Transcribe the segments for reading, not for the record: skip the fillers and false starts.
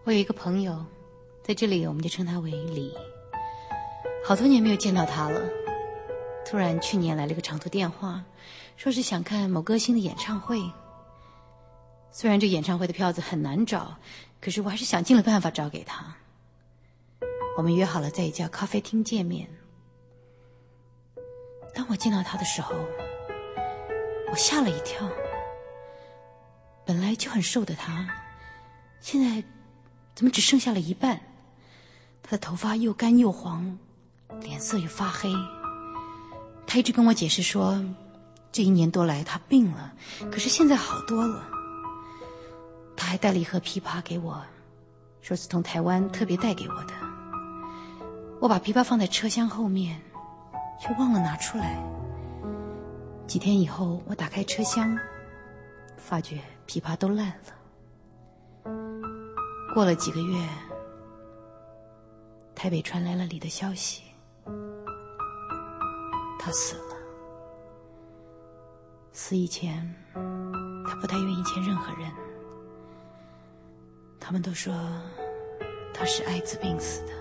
我有一个朋友，在这里我们就称他为李。好多年没有见到他了，突然去年来了个长途电话，说是想看某歌星的演唱会。虽然这演唱会的票子很难找，可是我还是想尽了办法找给他。我们约好了在一家咖啡厅见面。当我见到他的时候，我吓了一跳。本来就很瘦的他，现在怎么只剩下了一半？他的头发又干又黄，脸色又发黑。他一直跟我解释说，这1年多来他病了，可是现在好多了。他还带了一盒枇杷给我，说是从台湾特别带给我的。我把枇杷放在车厢后面，却忘了拿出来。几天以后，我打开车厢，发觉枇杷都烂了。过了几个月，台北传来了李的消息，他死了。死以前，他不太愿意见任何人。他们都说他是艾滋病死的。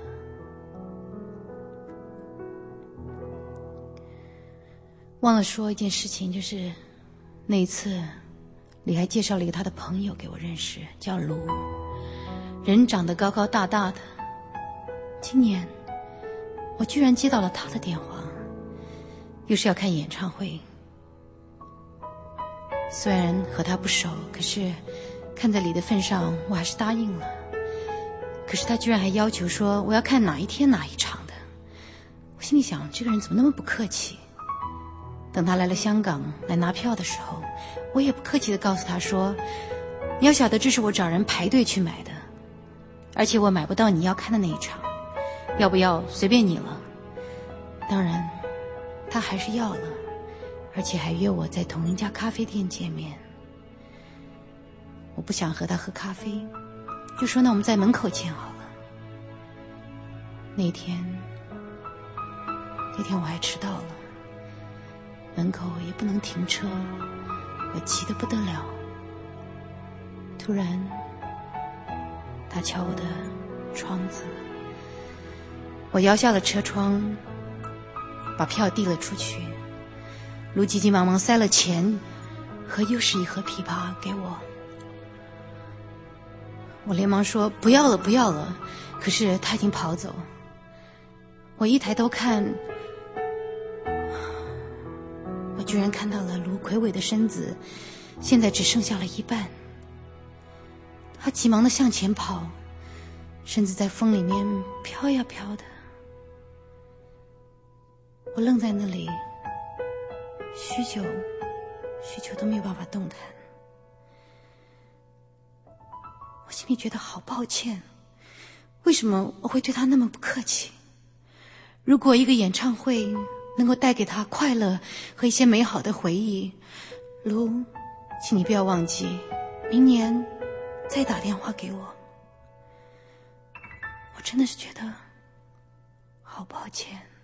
忘了说一件事情，就是那一次李还介绍了一个他的朋友给我认识，叫卢，人长得高高大大的。今年我居然接到了他的电话，又是要看演唱会。虽然和他不熟，可是看在李的份上，我还是答应了。可是他居然还要求说我要看哪一天哪一场的。我心里想，这个人怎么那么不客气。等他来了香港来拿票的时候，我也不客气地告诉他说，你要晓得这是我找人排队去买的，而且我买不到你要看的那一场，要不要随便你了。当然他还是要了，而且还约我在同一家咖啡店见面。我不想和他喝咖啡，就说那我们在门口见好了。那天我还迟到了，门口也不能停车，我急得不得了。突然他敲我的窗子，我摇下了车窗，把票递了出去。卢急急忙忙塞了钱和又是一盒枇杷给我。我连忙说不要了不要了，可是他已经跑走。我一抬头看，我居然看到了卢魁伟的身子现在只剩下了一半。他急忙地向前跑，身子在风里面飘呀飘的。我愣在那里，许久都没有办法动弹。我心里觉得好抱歉，为什么我会对他那么不客气？如果一个演唱会能够带给他快乐和一些美好的回忆，卢，请你不要忘记，明年再打电话给我。我真的是觉得好抱歉。